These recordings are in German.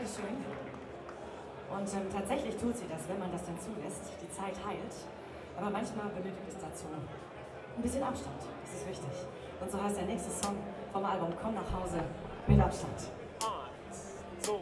Dankeschön. Und tatsächlich tut sie das, wenn man das denn zulässt. Die Zeit heilt. Aber manchmal benötigt es dazu ein bisschen Abstand. Das ist wichtig. Und so heißt der nächste Song vom Album Komm nach Hause mit Abstand. So.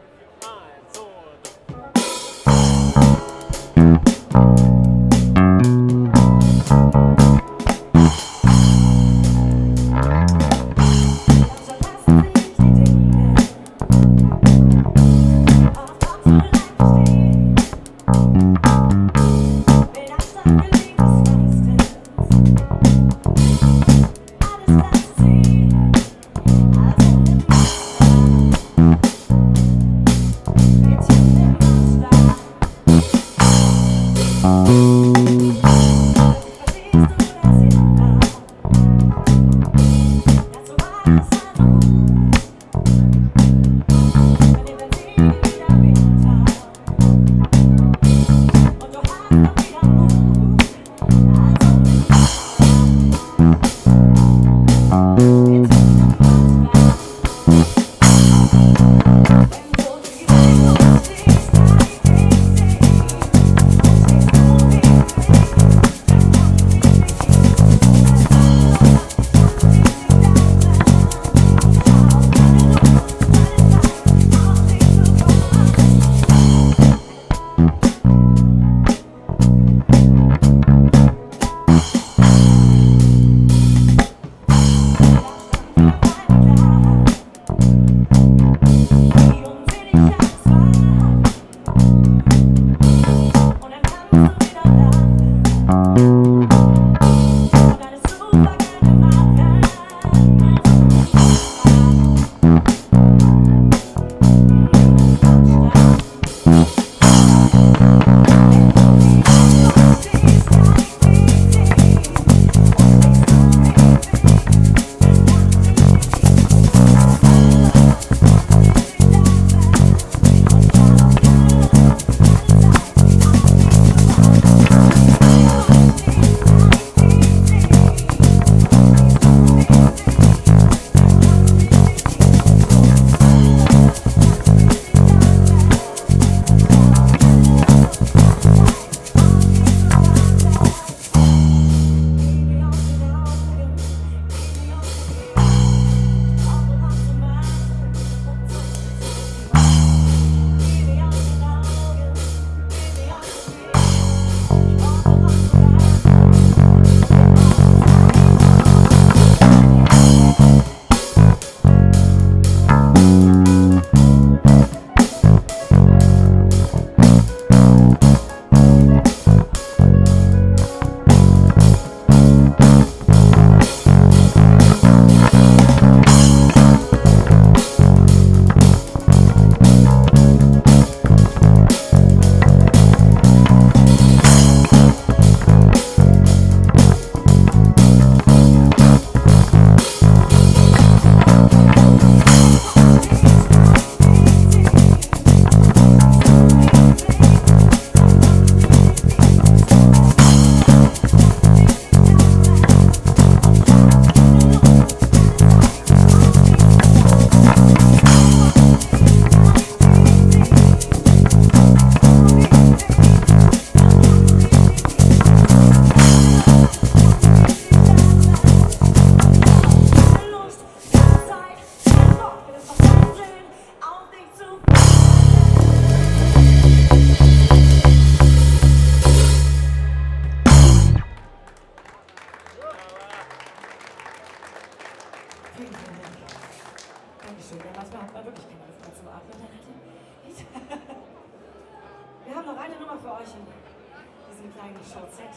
Dankeschön. Ja, manchmal hat man wirklich keine Luft mehr zum Atmen. Wir haben noch eine Nummer für euch in diesem kleinen Short-Set.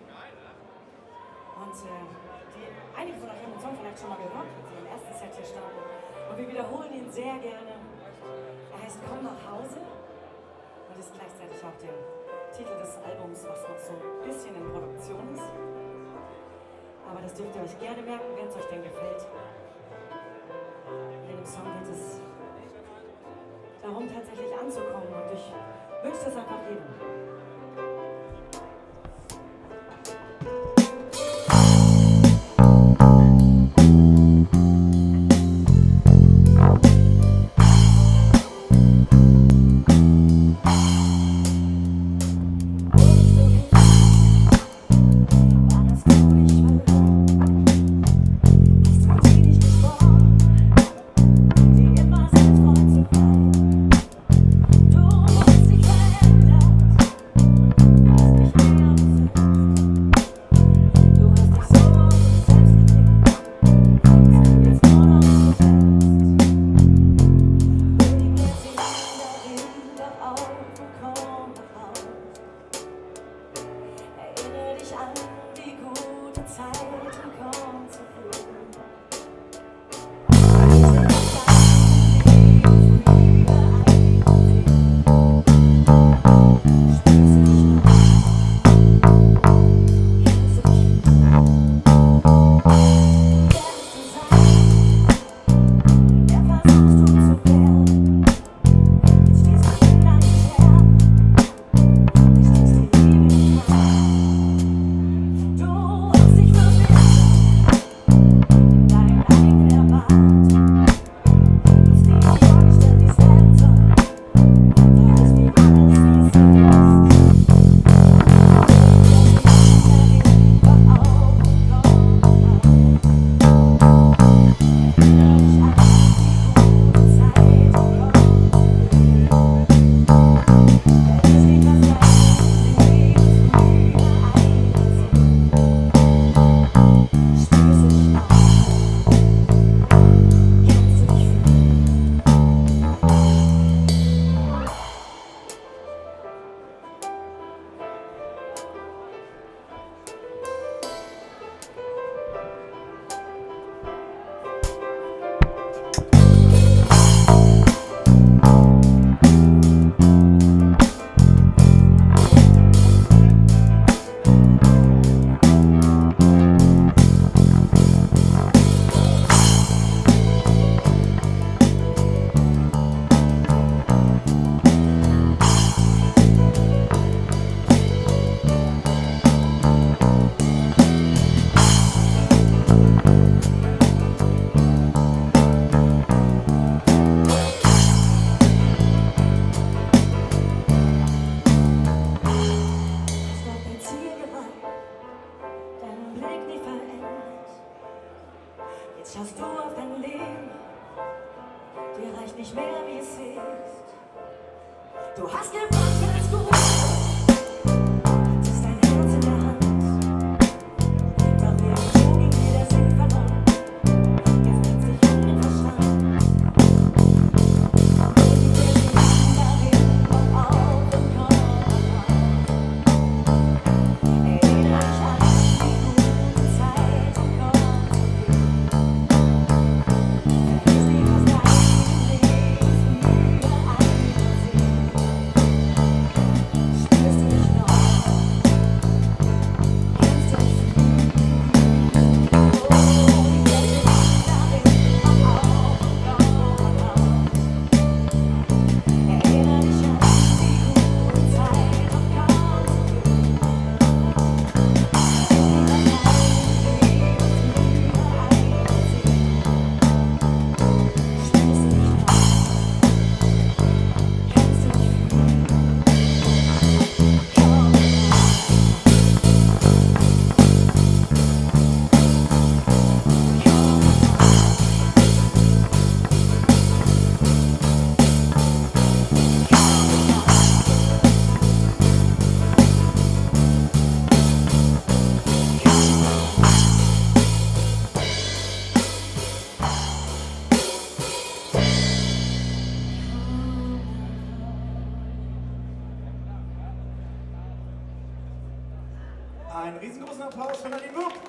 Und einige von euch haben den Song vielleicht schon mal gehört, als sie im ersten Set hier standen. Und wir wiederholen ihn sehr gerne. Er heißt Komm nach Hause und ist gleichzeitig auch der Titel des Albums, was noch so ein bisschen in Produktion ist. Aber das dürft ihr euch gerne merken, wenn es euch denn gefällt. In dem Song geht es darum, tatsächlich anzukommen. Und ich wünsche das einfach jedem. Blick nie verändert. Jetzt schaust du auf dein Leben, dir reicht nicht mehr, wie es ist. Du hast gebracht, als du hattest dein Herz in der Hand. Doch irgendwo ging dir der Sinn verloren. Jetzt bringst dich um den Verstand. Und wir sind darin und auf und komm. Erinnere dich an die gute Zeit und komm zurück. Vergiss nicht, was dein Leben früher eingesehen. Spürst du dich noch? Kennst du dich fühlen? Oh, die Welt ist darin und auf und komm. Erinnere dich an die gute Zeit und komm zurück. Einen riesengroßen Applaus für Nadine Wupp.